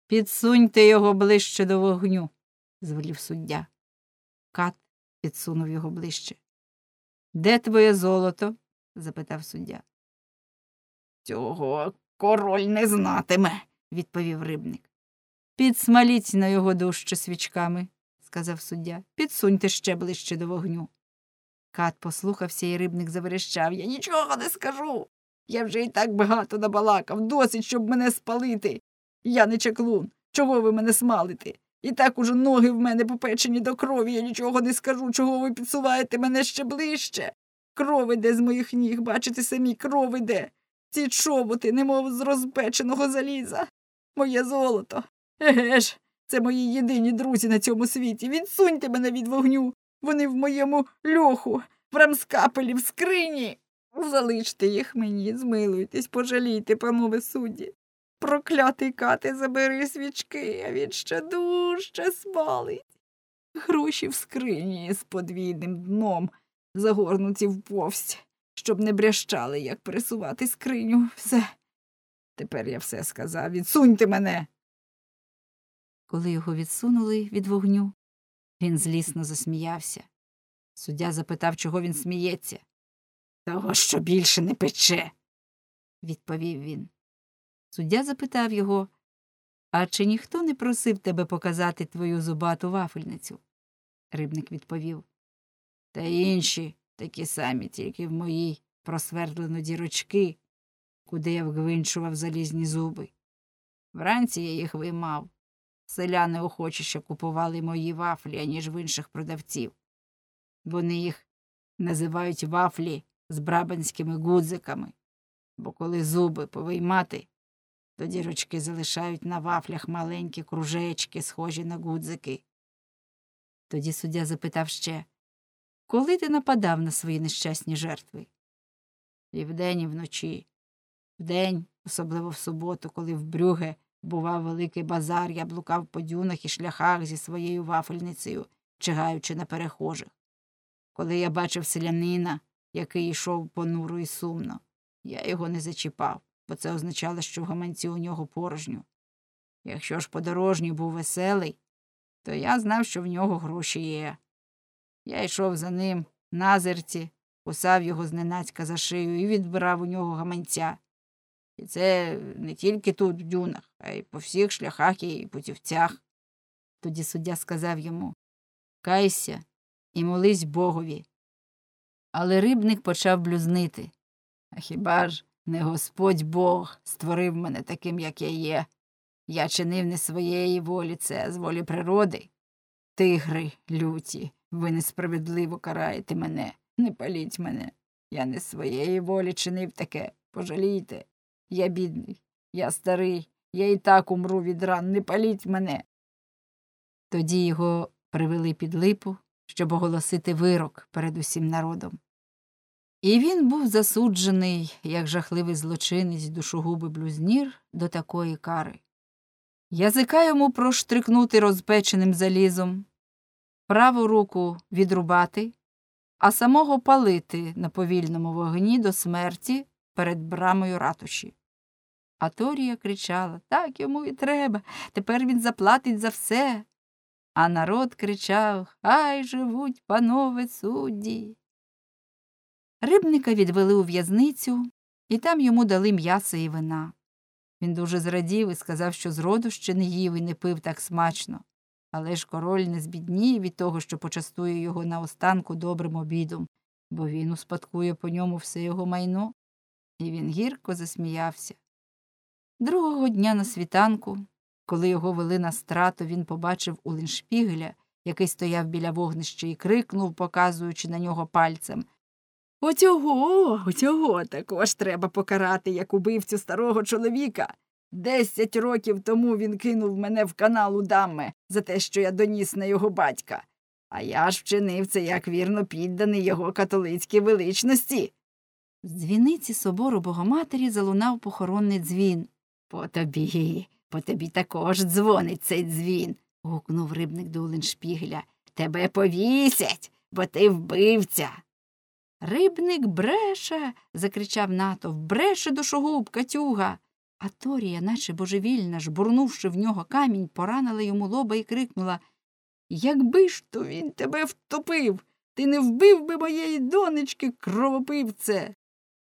Підсуньте його ближче до вогню, звелів суддя. Кат підсунув його ближче. Де твоє золото? Запитав суддя. Цього король не знатиме, відповів Рибник. Підсмаліть на його дужче свічками, сказав суддя. Підсуньте ще ближче до вогню. Кат послухався, і Рибник заверещав. Я нічого не скажу. Я вже і так багато набалакав. Досить, щоб мене спалити. Я не чаклун. Чого ви мене смалите? І так уже ноги в мене попечені до крові. Я нічого не скажу. Чого ви підсуваєте мене ще ближче? Кров іде з моїх ніг. Бачите самі, кров іде. Ці чоботи, немов з розпеченого заліза. Моє золото. Еге ж, це мої єдині друзі на цьому світі. Відсуньте мене від вогню. Вони в моєму льоху, в рамскапелі, в скрині. Залиште їх мені, змилуйтесь, пожалійте, панове судді. Проклятий Кате, забери свічки, а він ще дужче смалить. Гроші в скрині з подвійним дном, загорнуті в повсть, щоб не брящали, як пересувати скриню. Все. Тепер я все сказав. Відсуньте мене. Коли його відсунули від вогню, він злісно засміявся. Суддя запитав, чого він сміється. Того, що більше не пече, відповів він. Суддя запитав його, а чи ніхто не просив тебе показати твою зубату вафельницю? Рибник відповів, та інші такі самі, тільки в моїй просвердлено дірочки, куди я вгвинчував залізні зуби. Вранці я їх виймав. Селяни охочіше купували мої вафлі, аніж в інших продавців. Вони їх називають вафлі з брабанськими гудзиками, бо коли зуби повиймати, то дірочки залишають на вафлях маленькі кружечки, схожі на гудзики. Тоді суддя запитав ще, коли ти нападав на свої нещасні жертви? І вдень, і вночі. Вдень, особливо в суботу, коли в Брюге бував великий базар, я блукав по дюнах і шляхах зі своєю вафельницею, чигаючи на перехожих. Коли я бачив селянина, який йшов понуро і сумно, я його не зачіпав, бо це означало, що в гаманці у нього порожньо. Якщо ж подорожній був веселий, то я знав, що в нього гроші є. Я йшов за ним назирці, кусав його зненацька за шию і відбирав у нього гаманця. І це не тільки тут, в дюнах, а й по всіх шляхах і путівцях. Тоді суддя сказав йому, кайся і молись Богові. Але Рибник почав блюзнити. А хіба ж не Господь Бог створив мене таким, як я є? Я чинив не своєї волі, це з волі природи. Тигри люті, ви несправедливо караєте мене, не паліть мене. Я не своєї волі чинив таке, пожалійте. Я бідний, я старий, я і так умру від ран, не паліть мене. Тоді його привели під липу, щоб оголосити вирок перед усім народом. І він був засуджений, як жахливий злочинець, душогубий блюзнір, до такої кари. Язика йому проштрикнути розпеченим залізом, праву руку відрубати, а самого палити на повільному вогні до смерті перед брамою ратуші. А Торія кричала, так йому і треба, тепер він заплатить за все. А народ кричав, хай живуть панове судді. Рибника відвели у в'язницю, і там йому дали м'ясо і вина. Він дуже зрадів і сказав, що зроду ще не їв і не пив так смачно. Але ж король не збідніє від того, що почастує його наостанку добрим обідом, бо він успадкує по ньому все його майно. І він гірко засміявся. Другого дня на світанку, коли його вели на страту, він побачив Улліншпігеля, який стояв біля вогнища і крикнув, показуючи на нього пальцем. Оцього також треба покарати, як убивцю старого чоловіка. 10 років тому він кинув мене в канал у Дамме за те, що я доніс на його батька. А я ж вчинив це, як вірно підданий його католицькій величності. З дзвіниці собору Богоматері залунав похоронний дзвін. По тобі також дзвонить цей дзвін, гукнув Рибник до Улліншпігеля. Тебе повісять, бо ти вбивця. Рибник бреше, закричав натовп, бреше душогуб, Катюга. А Торія, наче божевільна, жбурнувши в нього камінь, поранила йому лоба і крикнула: «Якби ж то він тебе втопив! Ти не вбив би моєї донечки, кровопивце!»